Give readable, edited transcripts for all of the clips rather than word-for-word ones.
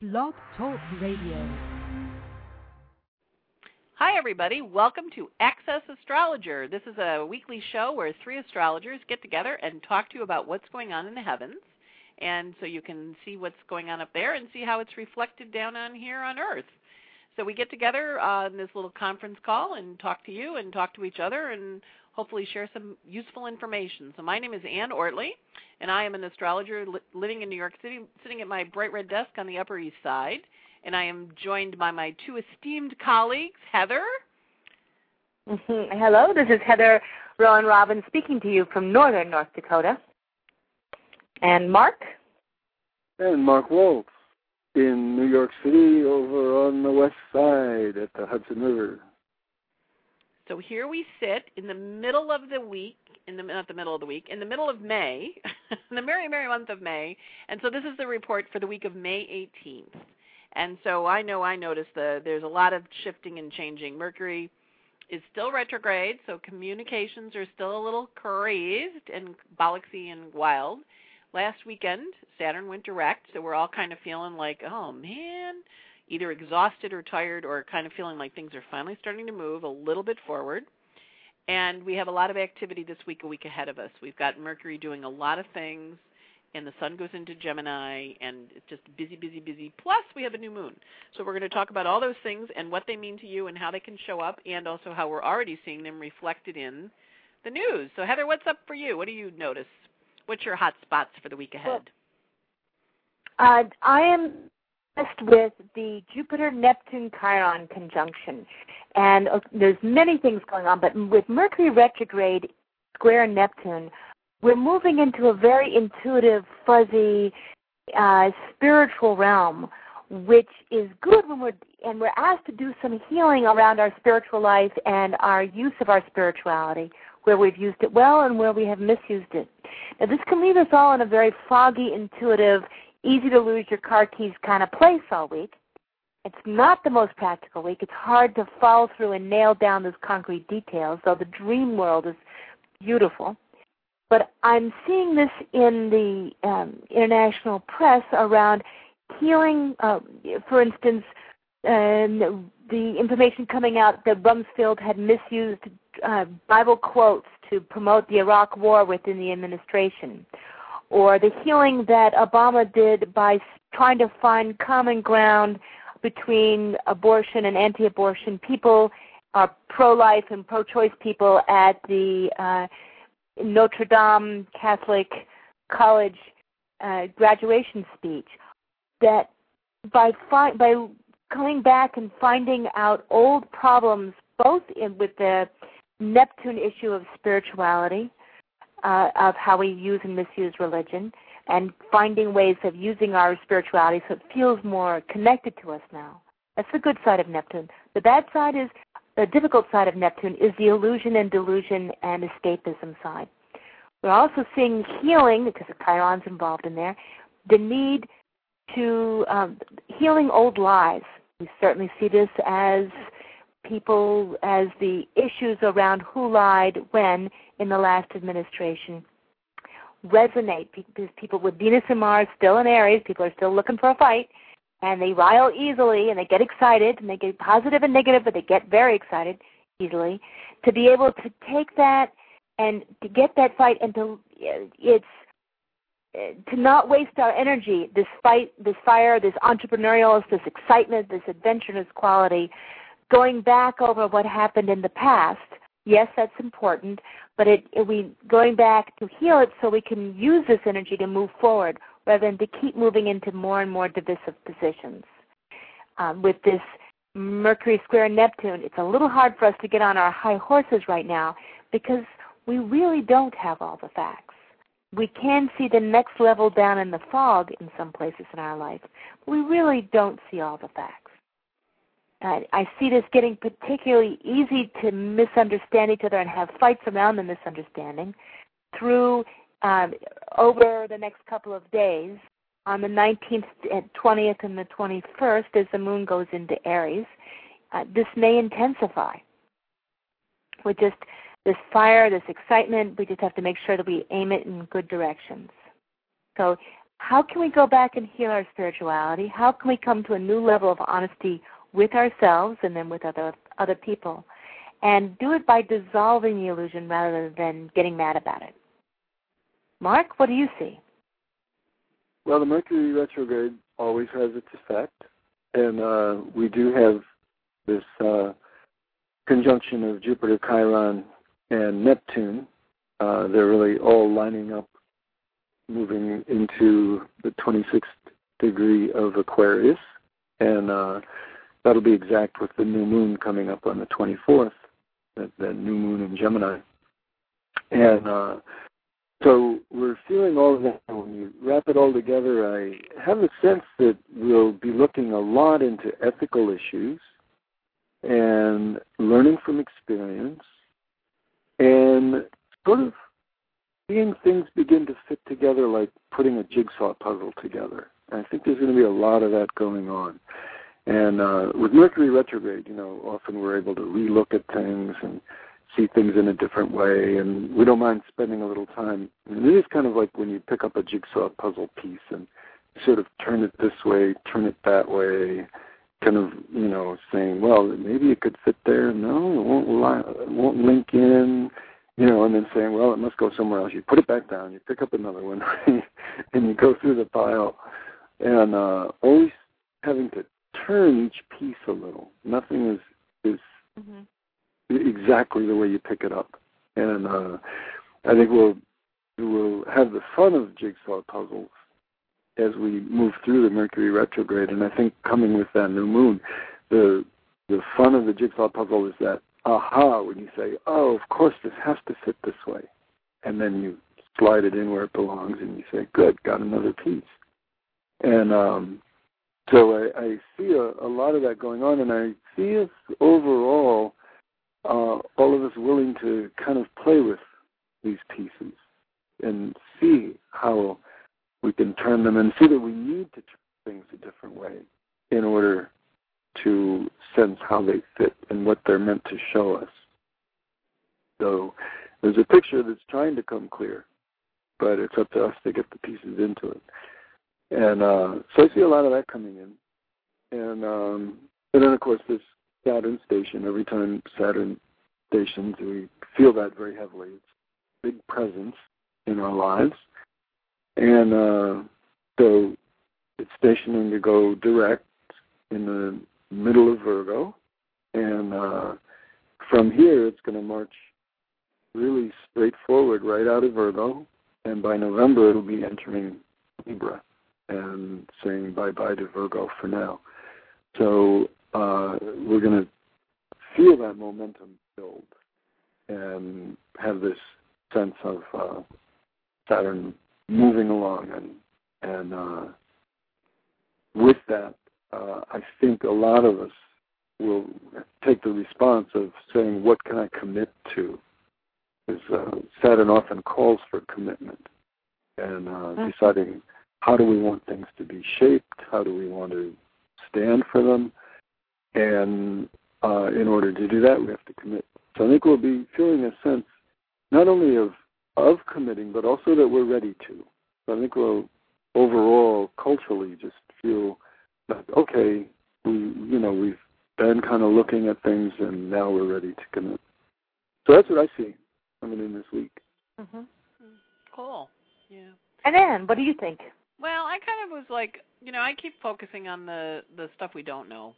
Blog Talk Radio. Hi, everybody. Welcome to Access Astrologer. This is a weekly show where three astrologers get together and talk to you about what's going on in the heavens. And so you can see what's going on up there and see how it's reflected down on here on Earth. So we get together on this little conference call and talk to you and talk to each other and hopefully share some useful information. So my name is Ann Ortley, and I am an astrologer living in New York City, sitting at my bright red desk on the Upper East Side. And I am joined by my two esteemed colleagues, Heather. Hello, this is Heather Rowan Robbins speaking to you from northern North Dakota. And Mark? And Mark Wolf in New York City over on the west side at the Hudson River. So here we sit in the middle of the week, in the middle of May, the merry, merry month of May. And so this is the report for the week of May 18th. And so I noticed there's a lot of shifting and changing. Mercury is still retrograde, so communications are still a little crazed and bollocksy and wild. Last weekend, Saturn went direct, so we're all kind of feeling like, oh, man, either exhausted or tired or kind of feeling like things are finally starting to move a little bit forward. And we have a lot of activity this week, a week ahead of us. We've got Mercury doing a lot of things, and the sun goes into Gemini, and it's just busy, busy, busy. Plus, we have a new moon. So we're going to talk about all those things and what they mean to you and how they can show up, and also how we're already seeing them reflected in the news. So, Heather, what's up for you? What do you notice? What's your hot spots for the week ahead? I am blessed with the Jupiter-Neptune-Chiron conjunction. And there's many things going on, but with Mercury retrograde square Neptune, we're moving into a very intuitive, fuzzy, spiritual realm, which is good when we're asked to do some healing around our spiritual life and our use of our spirituality, where we've used it well and where we have misused it. Now, this can leave us all in a very foggy, intuitive, easy-to-lose-your-car keys kind of place all week. It's not the most practical week. It's hard to follow through and nail down those concrete details, though the dream world is beautiful. But I'm seeing this in the international press around healing, for instance, the information coming out that Rumsfeld had misused Bible quotes to promote the Iraq war within the administration, or the healing that Obama did by trying to find common ground between abortion and anti-abortion people, pro-life and pro-choice people at the Notre Dame Catholic College graduation speech, that by coming back and finding out old problems, both with the Neptune issue of spirituality, of how we use and misuse religion, and finding ways of using our spirituality so it feels more connected to us now. That's the good side of Neptune. The bad side is, the difficult side of Neptune is the illusion and delusion and escapism side. We're also seeing healing, because the Chiron's involved in there, the need to healing old lies. We certainly see this as the issues around who lied when in the last administration resonate, because people with Venus and Mars still in Aries, people are still looking for a fight, and they rile easily, and they get excited, and they get positive and negative, but they get very excited easily. To be able to take that and to get that fight, and to not waste our energy, this fight, this fire, this entrepreneurial, this excitement, this adventurous quality, going back over what happened in the past. Yes, that's important, but going back to heal it so we can use this energy to move forward rather than to keep moving into more and more divisive positions. With this Mercury square Neptune, it's a little hard for us to get on our high horses right now because we really don't have all the facts. We can see the next level down in the fog in some places in our life, but we really don't see all the facts. I see this getting particularly easy to misunderstand each other and have fights around the misunderstanding through over the next couple of days. On the 19th, 20th, and the 21st, as the moon goes into Aries, this may intensify. With just this fire, this excitement, we just have to make sure that we aim it in good directions. So how can we go back and heal our spirituality? How can we come to a new level of honesty with ourselves and then with other people? And do it by dissolving the illusion rather than getting mad about it. Mark, what do you see? Well, the Mercury retrograde always has its effect, and we do have this conjunction of Jupiter, Chiron, and Neptune. They're really all lining up, moving into the 26th degree of Aquarius, and that'll be exact with the new moon coming up on the 24th, that new moon in Gemini. And so we're feeling all of that. When you wrap it all together, I have a sense that we'll be looking a lot into ethical issues and learning from experience and sort of seeing things begin to fit together like putting a jigsaw puzzle together. I think there's going to be a lot of that going on. And with Mercury retrograde, often we're able to relook at things and see things in a different way, and we don't mind spending a little time. And it is kind of like when you pick up a jigsaw puzzle piece and sort of turn it this way, turn it that way, kind of, saying, well, maybe it could fit there. No, it won't link in, and then saying, well, it must go somewhere else. You put it back down, you pick up another one, and you go through the pile, and always having to turn each piece a little. Nothing is exactly the way you pick it up. And I think we'll have the fun of jigsaw puzzles as we move through the Mercury retrograde. And I think coming with that new moon, the fun of the jigsaw puzzle is that aha, when you say, oh, of course this has to fit this way. And then you slide it in where it belongs and you say, good, got another piece. And so I see a lot of that going on, and I see us overall, all of us willing to kind of play with these pieces and see how we can turn them and see that we need to turn things a different way in order to sense how they fit and what they're meant to show us. So there's a picture that's trying to come clear, but it's up to us to get the pieces into it. And so I see a lot of that coming in. And then, of course, this Saturn station, every time Saturn stations, we feel that very heavily. It's a big presence in our lives. And so it's stationing to go direct in the middle of Virgo. And from here, it's going to march really straightforward right out of Virgo. And by November, it'll be entering Libra and saying bye-bye to Virgo for now. So we're going to feel that momentum build and have this sense of Saturn moving along. And with that, I think a lot of us will take the response of saying, what can I commit to? Because Saturn often calls for commitment and deciding how do we want things to be shaped, how do we want to stand for them, and in order to do that, we have to commit. So I think we'll be feeling a sense not only of committing, but also that we're ready to. So I think we'll overall culturally just feel like, okay, we've been kind of looking at things, and now we're ready to commit. So that's what I see coming in this week. Mm-hmm. Cool. Yeah. And Anne, what do you think? Well, I kind of was like, I keep focusing on the stuff we don't know.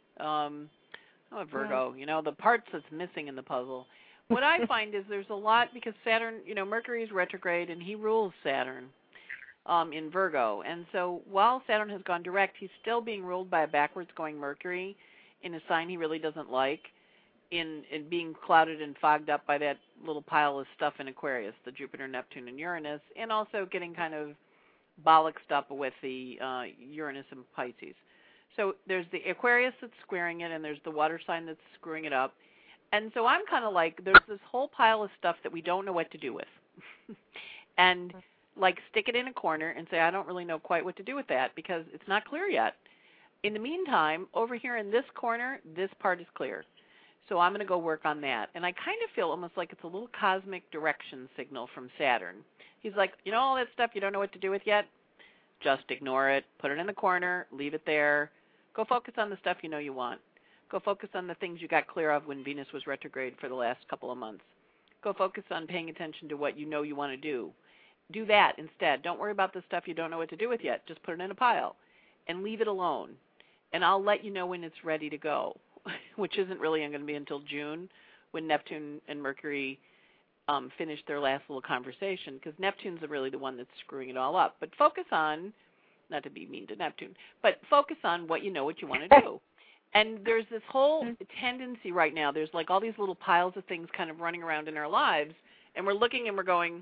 Virgo, the parts that's missing in the puzzle. What I find is there's a lot, because Saturn, Mercury is retrograde, and he rules Saturn in Virgo. And so while Saturn has gone direct, he's still being ruled by a backwards-going Mercury in a sign he really doesn't like, in being clouded and fogged up by that little pile of stuff in Aquarius, the Jupiter, Neptune, and Uranus, and also getting kind of bollocksed up with the Uranus and Pisces. So there's the Aquarius that's squaring it, and there's the water sign that's screwing it up. And so I'm kind of like, there's this whole pile of stuff that we don't know what to do with. And like stick it in a corner and say, I don't really know quite what to do with that because it's not clear yet. In the meantime, over here in this corner, this part is clear. So I'm going to go work on that. And I kind of feel almost like it's a little cosmic direction signal from Saturn. He's like, all that stuff you don't know what to do with yet? just ignore it, put it in the corner, leave it there. Go focus on the stuff you know you want. Go focus on the things you got clear of when Venus was retrograde for the last couple of months. Go focus on paying attention to what you know you want to do. Do that instead. Don't worry about the stuff you don't know what to do with yet. Just put it in a pile and leave it alone. And I'll let you know when it's ready to go, which isn't really going to be until June when Neptune and Mercury finish their last little conversation, because Neptune's really the one that's screwing it all up. But focus on, not to be mean to Neptune, but focus on what you know what you want to do. And there's this whole tendency right now. There's like all these little piles of things kind of running around in our lives, and we're looking and we're going,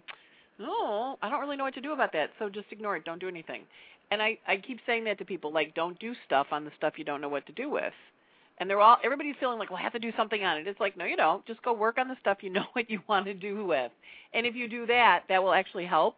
oh, I don't really know what to do about that, so just ignore it. Don't do anything. And I keep saying that to people, like, don't do stuff on the stuff you don't know what to do with. And everybody's feeling like, well, I have to do something on it. It's like, no, you don't. Just go work on the stuff you know what you want to do with. And if you do that, that will actually help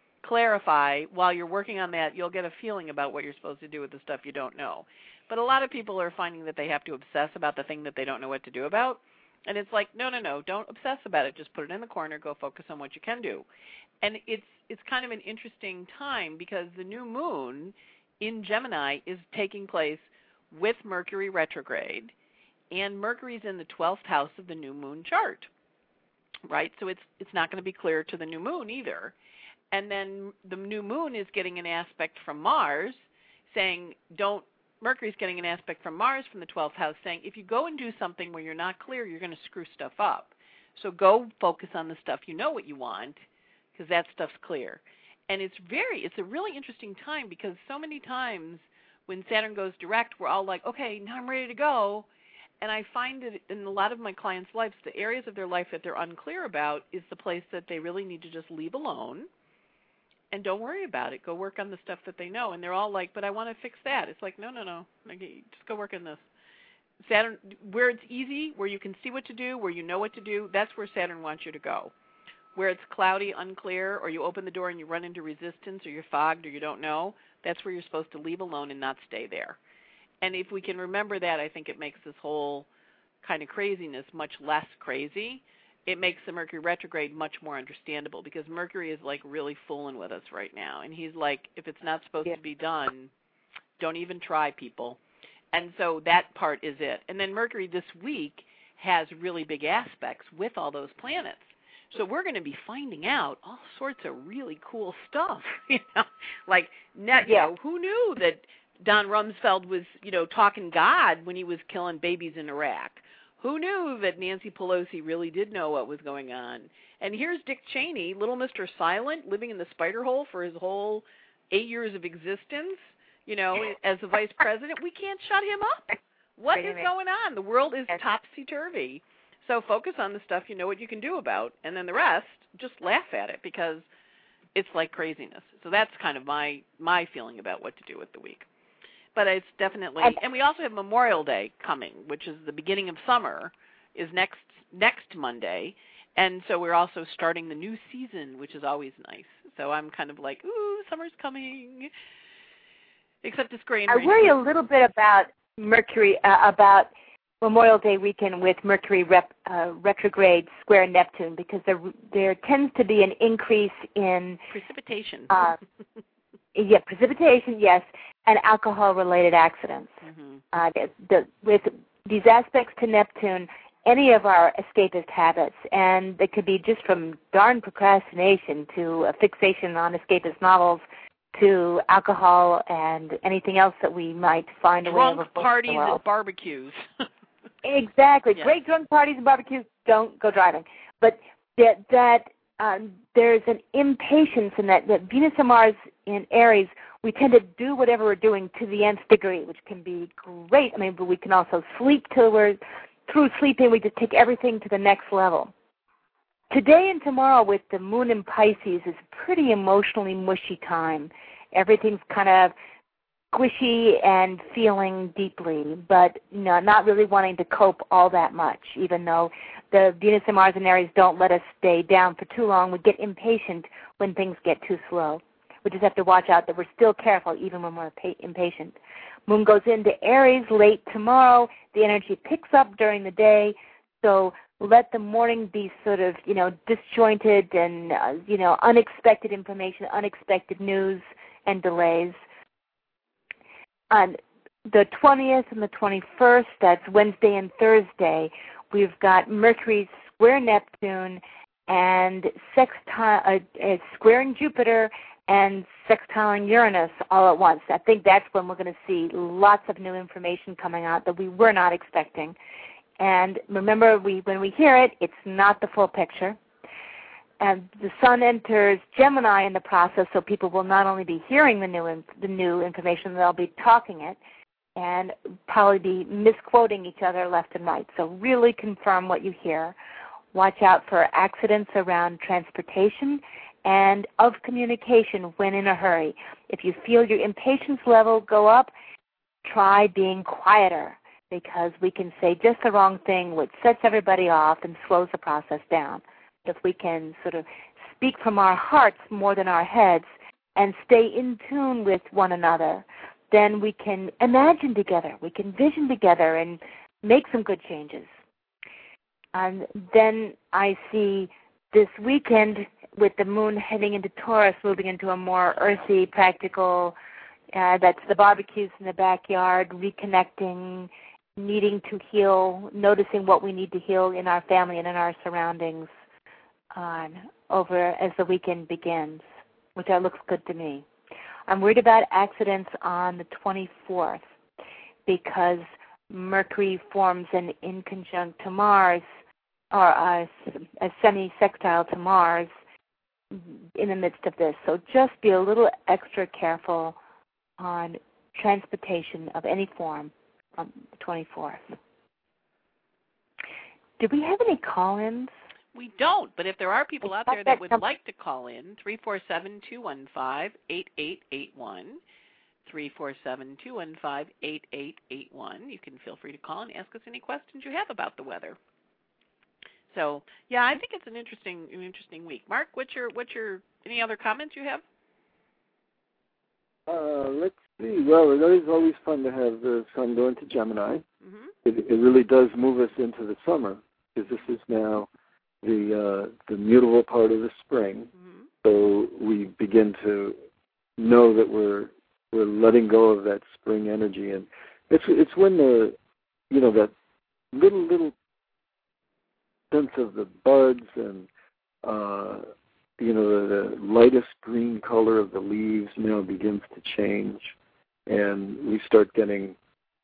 clarify. While you're working on that, you'll get a feeling about what you're supposed to do with the stuff you don't know. But a lot of people are finding that they have to obsess about the thing that they don't know what to do about. And it's like, no, don't obsess about it. Just put it in the corner. Go focus on what you can do. And it's kind of an interesting time because the new moon in Gemini is taking place with Mercury retrograde, and Mercury's in the 12th house of the new moon chart, right? So it's not going to be clear to the new moon either. And then the new moon is getting an aspect from Mars saying Mercury's getting an aspect from Mars from the 12th house saying if you go and do something where you're not clear, you're going to screw stuff up. So go focus on the stuff you know what you want, because that stuff's clear. And it's a really interesting time because so many times when Saturn goes direct, we're all like, okay, now I'm ready to go. And I find that in a lot of my clients' lives, the areas of their life that they're unclear about is the place that they really need to just leave alone and don't worry about it. Go work on the stuff that they know. And they're all like, but I want to fix that. It's like, no. Just go work on this. Saturn, where it's easy, where you can see what to do, where you know what to do, that's where Saturn wants you to go. Where it's cloudy, unclear, or you open the door and you run into resistance or you're fogged or you don't know, that's where you're supposed to leave alone and not stay there. And if we can remember that, I think it makes this whole kind of craziness much less crazy. It makes the Mercury retrograde much more understandable because Mercury is like really fooling with us right now. And he's like, if it's not supposed to be done, don't even try, people. And so that part is it. And then Mercury this week has really big aspects with all those planets. So we're going to be finding out all sorts of really cool stuff, like who knew that Don Rumsfeld was, talking God when he was killing babies in Iraq? Who knew that Nancy Pelosi really did know what was going on? And here's Dick Cheney, little Mr. Silent, living in the spider hole for his whole 8 years of existence, as the vice president. We can't shut him up. What is going on? The world is topsy-turvy. So focus on the stuff you know what you can do about, and then the rest, just laugh at it because it's like craziness. So that's kind of my feeling about what to do with the week. But it's definitely, and we also have Memorial Day coming, which is the beginning of summer, is next Monday, and so we're also starting the new season, which is always nice. So I'm kind of like, ooh, summer's coming, except it's gray and rainy. I worry a little bit about Mercury, about Memorial Day weekend with Mercury retrograde square Neptune, because there tends to be an increase in precipitation. Precipitation, yes, and alcohol-related accidents. Mm-hmm. With these aspects to Neptune, any of our escapist habits, and they could be just from darn procrastination to a fixation on escapist novels to alcohol and anything else that we might find a way of drunk parties and barbecues. Exactly. Yeah. Great drunk parties and barbecues, don't go driving. But there's an impatience in that Venus and Mars in Aries, we tend to do whatever we're doing to the nth degree, which can be great. I mean, but we can also sleep till we're through sleeping. We just take everything to the next level. Today and tomorrow with the moon in Pisces is a pretty emotionally mushy time. Everything's kind of squishy and feeling deeply, but not really wanting to cope all that much, even though the Venus and Mars and Aries don't let us stay down for too long. We get impatient when things get too slow. We just have to watch out that we're still careful even when we're impatient. Moon goes into Aries late tomorrow. The energy picks up during the day, so let the morning be sort of, disjointed and, unexpected information, unexpected news, and delays. On the 20th and the 21st, that's Wednesday and Thursday, we've got Mercury square Neptune and squaring Jupiter and sextiling Uranus all at once. I think that's when we're going to see lots of new information coming out that we were not expecting. And remember, when we hear it, it's not the full picture. And the Sun enters Gemini in the process, so people will not only be hearing the new information, they'll be talking it and probably be misquoting each other left and right. So really confirm what you hear. Watch out for accidents around transportation and of communication when in a hurry. If you feel your impatience level go up, try being quieter, because we can say just the wrong thing, which sets everybody off and slows the process down. If we can sort of speak from our hearts more than our heads and stay in tune with one another, then we can imagine together, we can vision together and make some good changes. And then I see this weekend with the moon heading into Taurus, moving into a more earthy, practical, that's the barbecues in the backyard, reconnecting, needing to heal, noticing what we need to heal in our family and in our surroundings over as the weekend begins, which looks good to me. I'm worried about accidents on the 24th because Mercury forms an inconjunct to Mars, or a semi-sextile to Mars in the midst of this. So just be a little extra careful on transportation of any form on the 24th. Do we have any call-ins? We don't, but if there are people out there that would like to call in, 347-215-8881, 347-215-8881. You can feel free to call and ask us any questions you have about the weather. So, yeah, I think it's an interesting week. Mark, what's your any other comments you have? Let's see. Well, it is always fun to have the Sun go into Gemini. Mm-hmm. It really does move us into the summer, because this is now the mutable part of the spring. Mm-hmm. So we begin to know that we're letting go of that spring energy, and it's when that little sense of the buds and the lightest green color of the leaves begins to change, and we start getting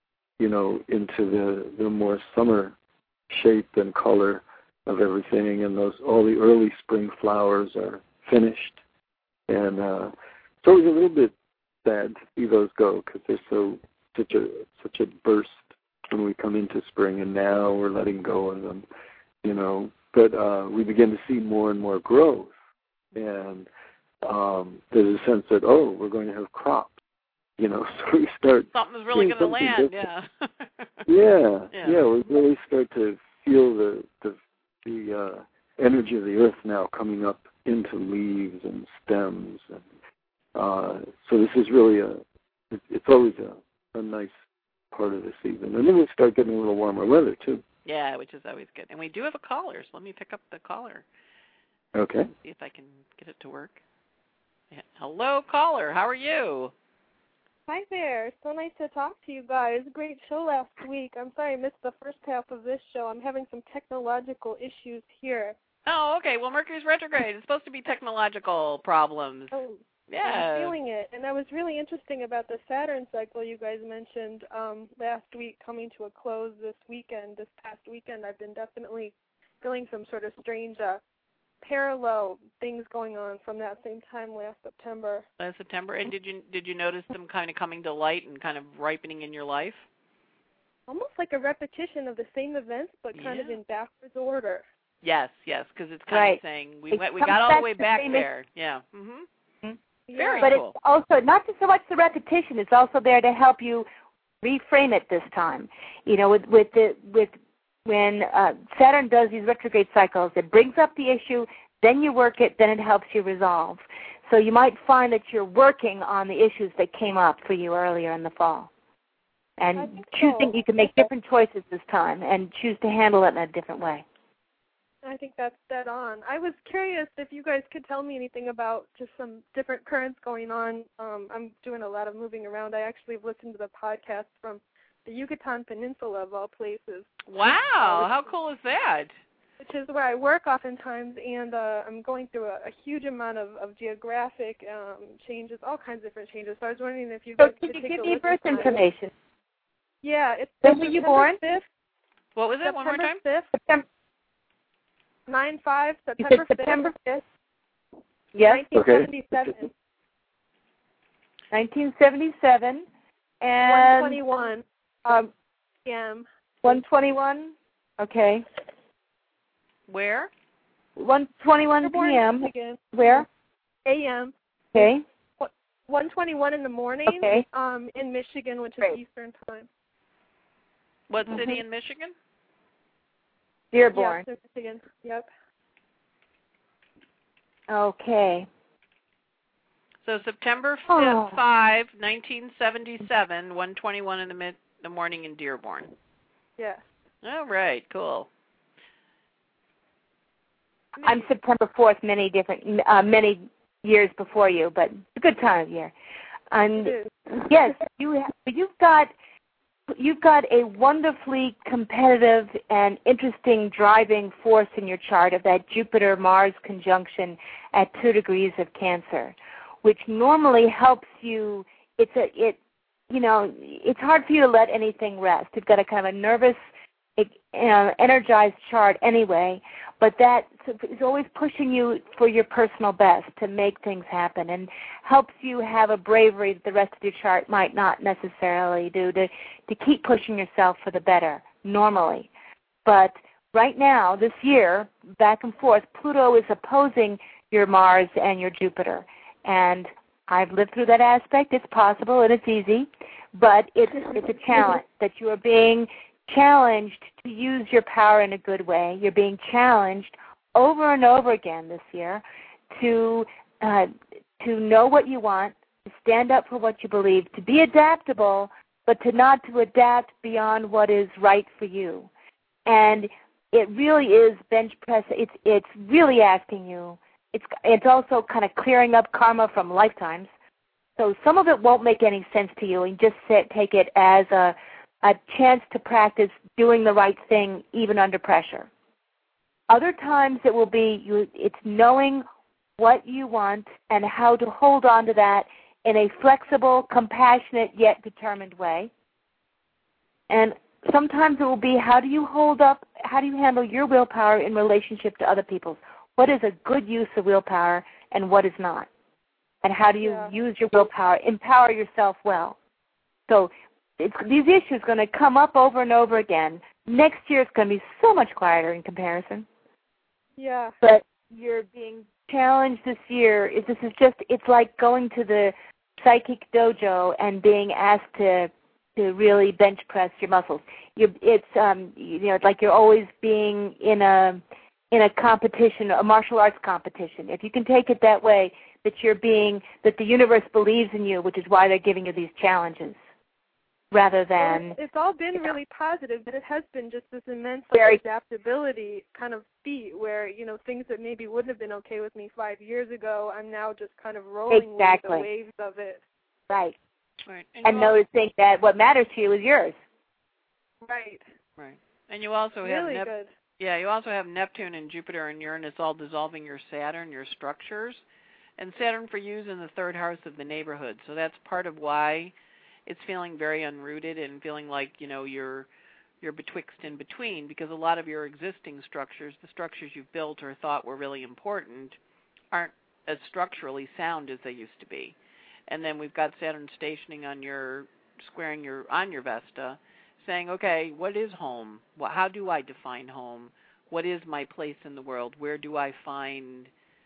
into the more summer shape and color of everything, and all the early spring flowers are finished, and so it's a little bit sad to see those go, because they're such a burst when we come into spring, and now we're letting go of them, but we begin to see more and more growth, and there's a sense that we're going to have crops, so we start something's really going to land, yeah. We really start to feel the energy of the earth now coming up into leaves and stems, and so this is really it's always a nice part of the season, and then we start getting a little warmer weather too. Yeah, which is always good. And we do have a caller, so let me pick up the caller. Okay. See if I can get it to work. Yeah. Hello, caller. How are you? Hi there. So nice to talk to you guys. Great show last week. I'm sorry I missed the first half of this show. I'm having some technological issues here. Oh, okay. Well, Mercury's retrograde. It's supposed to be technological problems. Oh, yeah. I'm feeling it. And that was really interesting about the Saturn cycle you guys mentioned last week coming to a close this past weekend. I've been definitely feeling some sort of strange parallel things going on from that same time last September. Last September. And did you notice them kind of coming to light and kind of ripening in your life? Almost like a repetition of the same events, but kind of in backwards order. Yes, because it's kind of saying we got all the way back there. Yeah. Mm-hmm. Very but cool. It's also not just so much the repetition; it's also there to help you reframe it this time. When Saturn does these retrograde cycles, it brings up the issue, then you work it, then it helps you resolve. So you might find that you're working on the issues that came up for you earlier in the fall, and you can make different choices this time and choose to handle it in a different way. I think that's dead on. I was curious if you guys could tell me anything about just some different currents going on. I'm doing a lot of moving around. I actually have listened to the podcast from the Yucatan Peninsula, of all places. Wow, how cool is that? Which is where I work oftentimes, and I'm going through a huge amount of geographic changes, all kinds of different changes. So I was wondering if you guys could take a give me look birth at information? Yeah, it's When were you born? 5th. What was it? One more time? September 5th. September. 9/5, You September said 5th. September 5th. Yes. 1977. 1977. And 1:21 p.m. 1:21. Okay. Where? 1:21 p.m. Michigan. Where? A.m. Okay. 1:21 in the morning. Okay. In Michigan, which is Great. Eastern time. What city in Michigan? Dearborn. Yes, in Michigan. Yep. Okay. So September 5th, Oh. 1977, 1:21 in the morning in Dearborn. Yes. All right, cool. I'm September 4th, many years before you, but it's a good time of year. And It is. yes, you've got a wonderfully competitive and interesting driving force in your chart of that Jupiter-Mars conjunction at 2 degrees of Cancer, which normally helps you. It's hard for you to let anything rest. You've got a kind of a nervous, energized chart anyway, but that is always pushing you for your personal best to make things happen and helps you have a bravery that the rest of your chart might not necessarily do to keep pushing yourself for the better normally. But right now, this year, back and forth, Pluto is opposing your Mars and your Jupiter. And I've lived through that aspect. It's possible and it's easy, but it's a challenge that you are being challenged to use your power in a good way. You're being challenged over and over again this year to know what you want, to stand up for what you believe, to be adaptable, but to not to adapt beyond what is right for you. And it really is bench press. It's really asking you. It's also kind of clearing up karma from lifetimes. So some of it won't make any sense to you, and just take it as a chance to practice doing the right thing even under pressure. Other times it will be it's knowing what you want and how to hold on to that in a flexible, compassionate, yet determined way. And sometimes it will be how do you handle your willpower in relationship to other people's? What is a good use of willpower and what is not? And how do you use your willpower, empower yourself well? So these issues are going to come up over and over again. Next year it's going to be so much quieter in comparison. Yeah. But you're being challenged this year. It's like going to the psychic dojo and being asked to really bench press your muscles. It's like you're always being in a competition, a martial arts competition. If you can take it that way, that the universe believes in you, which is why they're giving you these challenges, rather than... It's all been really positive, but it has been just this immense adaptability kind of feat where, things that maybe wouldn't have been okay with me 5 years ago, I'm now just kind of rolling with the waves of it. Right. Right. And noticing that what matters to you is yours. Right. Right. And you also have really good. Yeah, you also have Neptune and Jupiter and Uranus all dissolving your Saturn, your structures. And Saturn for you is in the 3rd house of the neighborhood. So that's part of why it's feeling very unrooted and feeling like, you're betwixt and between, because a lot of your existing structures, the structures you've built or thought were really important, aren't as structurally sound as they used to be. And then we've got Saturn stationing on your Vesta, saying, okay, what is home? How do I define home? What is my place in the world? Where do I find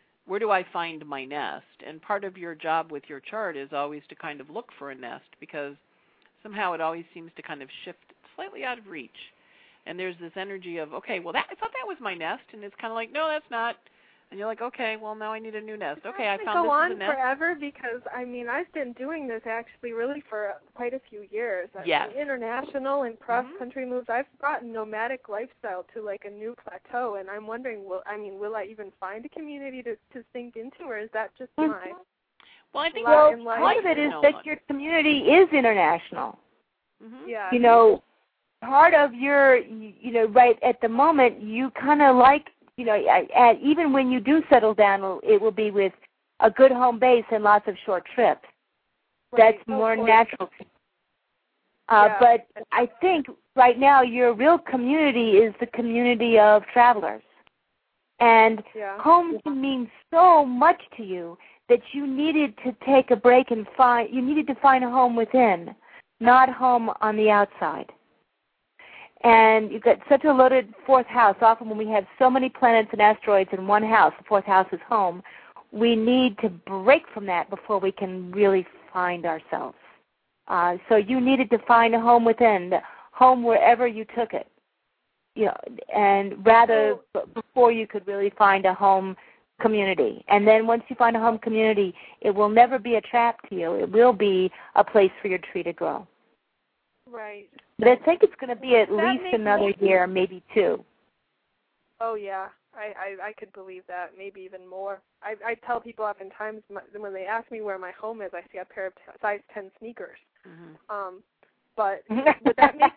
my nest? And part of your job with your chart is always to kind of look for a nest, because somehow it always seems to kind of shift slightly out of reach. And there's this energy of, okay, well, I thought that was my nest, and it's kind of like, no, that's not. And you're like, okay, well, now I need a new nest. Okay, I It found go this on is a nest. forever because I've been doing this actually really for quite a few years. Yes. International and cross country moves. I've brought nomadic lifestyle to like a new plateau, and I'm wondering, will I even find a community to sink into, or is that just my? Well, I think part of it is that your community is international. Mm-hmm. Yeah. You know, part of your, right at the moment, you kind of like, even when you do settle down, it will be with a good home base and lots of short trips. Right. That's more natural. But I think right now your real community is the community of travelers. And home can mean so much to you that you needed to take a break and you needed to find a home within, not home on the outside. And you've got such a loaded fourth house. Often when we have so many planets and asteroids in one house, the fourth house is home, we need to break from that before we can really find ourselves. So you needed to find a home within, home wherever you took it. And rather before you could really find a home community. And then once you find a home community, it will never be a trap to you. It will be a place for your tree to grow. Right. But I think it's going to be at least another year, maybe two. Oh, yeah. I could believe that, maybe even more. I tell people oftentimes when they ask me where my home is, I see a pair of size 10 sneakers. Mm-hmm. But would that make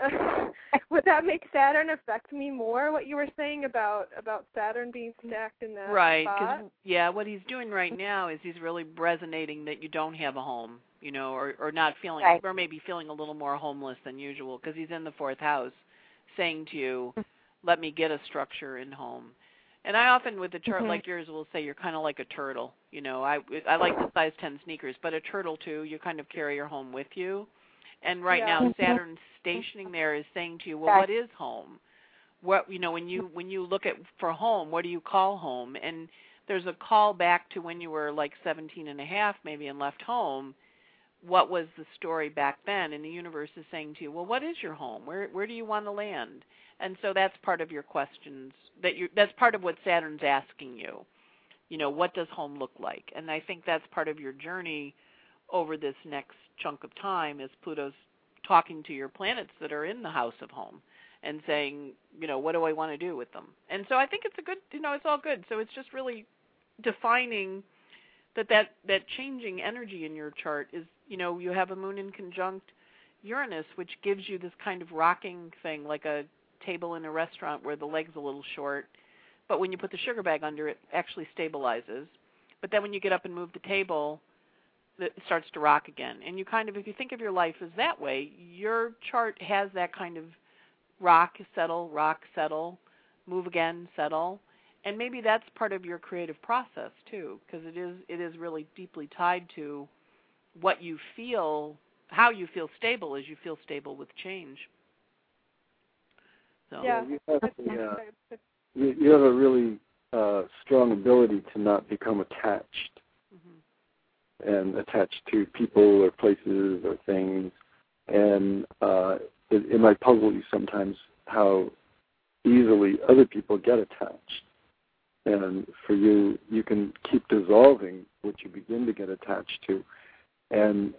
Saturn affect me more? What you were saying about Saturn being stacked in that spot? Right? What he's doing right now is he's really resonating that you don't have a home, or not feeling, or maybe feeling a little more homeless than usual because he's in the fourth house, saying to you, "Let me get a structure in home." And I often, with a chart like yours, will say you're kind of like a turtle. I like the size 10 sneakers, but a turtle too. You kind of carry your home with you. And right now, Saturn stationing there is saying to you, well, what is home? What when you look for home, what do you call home? And there's a call back to when you were like 17 and a half, maybe, and left home. What was the story back then? And the universe is saying to you, well, what is your home? Where do you want to land? And so that's part of your questions. That's part of what Saturn's asking you. What does home look like? And I think that's part of your journey over this next chunk of time as Pluto's talking to your planets that are in the house of home and saying, what do I want to do with them? And so I think it's a good, it's all good. So it's just really defining that changing energy in your chart is, you have a moon in conjunct Uranus, which gives you this kind of rocking thing, like a table in a restaurant where the leg's a little short, but when you put the sugar bag under it actually stabilizes. But then when you get up and move the table, it starts to rock again. And you kind of, if you think of your life as that way, your chart has that kind of rock, settle, move again, settle. And maybe that's part of your creative process too, because it is really deeply tied to what you feel, how you feel stable as you feel stable with change. So you have a really strong ability to not become attached. And attached to people or places or things. And it might puzzle you sometimes how easily other people get attached. And for you, you can keep dissolving what you begin to get attached to. And,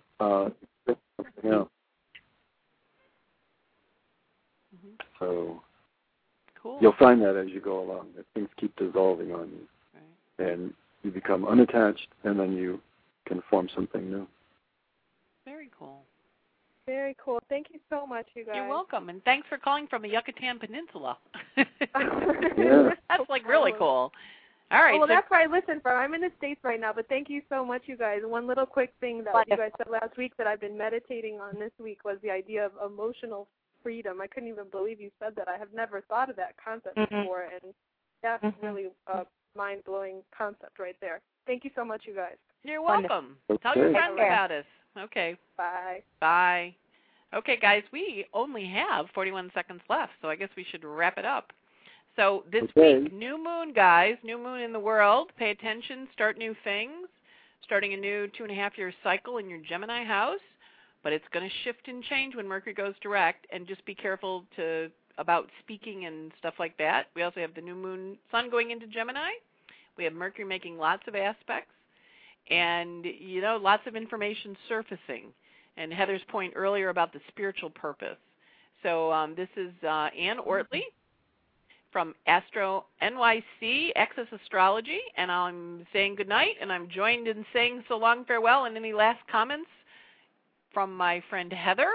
so cool. You'll find that as you go along, that things keep dissolving on you. Right. And you become unattached, and then you can form something new. Very cool. Very cool. Thank you so much, you guys. You're welcome, and thanks for calling from the Yucatan Peninsula. Yeah. That's like really cool. All right. Well, that's where I listen from. I'm in the States right now, but thank you so much, you guys. One little quick thing that you guys said last week that I've been meditating on this week was the idea of emotional freedom. I couldn't even believe you said that. I have never thought of that concept before, and that's really a mind-blowing concept right there. Thank you so much, you guys. You're welcome. Okay. Tell your friends about us. Okay. Bye. Bye. Okay, guys, we only have 41 seconds left, so I guess we should wrap it up. So this week, new moon, guys, new moon in the world. Pay attention, start new things, starting a new 2.5-year cycle in your Gemini house, but it's going to shift and change when Mercury goes direct, and just be careful about speaking and stuff like that. We also have the new moon sun going into Gemini, We have Mercury making lots of aspects, and, lots of information surfacing. And Heather's point earlier about the spiritual purpose. So this is Ann Ortley from Astro NYC, Access Astrology, and I'm saying good night, and I'm joined in saying so long, farewell, and any last comments from my friend Heather?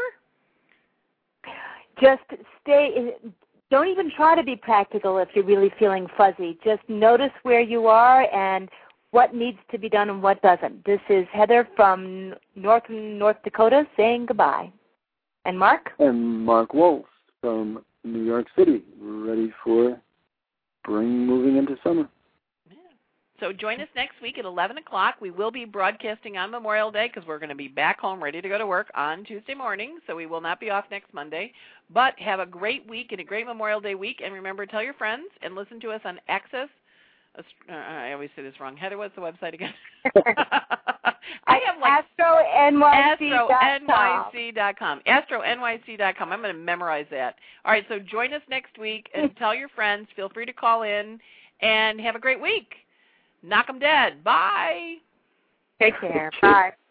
Just don't even try to be practical if you're really feeling fuzzy. Just notice where you are and what needs to be done and what doesn't. This is Heather from North Dakota saying goodbye. And Mark? And Mark Wolf from New York City, ready for spring moving into summer. Yeah. So join us next week at 11 o'clock. We will be broadcasting on Memorial Day because we're going to be back home ready to go to work on Tuesday morning, so we will not be off next Monday. But have a great week and a great Memorial Day week, and remember, tell your friends and listen to us on Access. I always say this wrong. Heather, what's the website again? I have AstroNYC.com. AstroNYC.com. I'm going to memorize that. All right, so join us next week and tell your friends. Feel free to call in and have a great week. Knock 'em dead. Bye. Take care. Bye.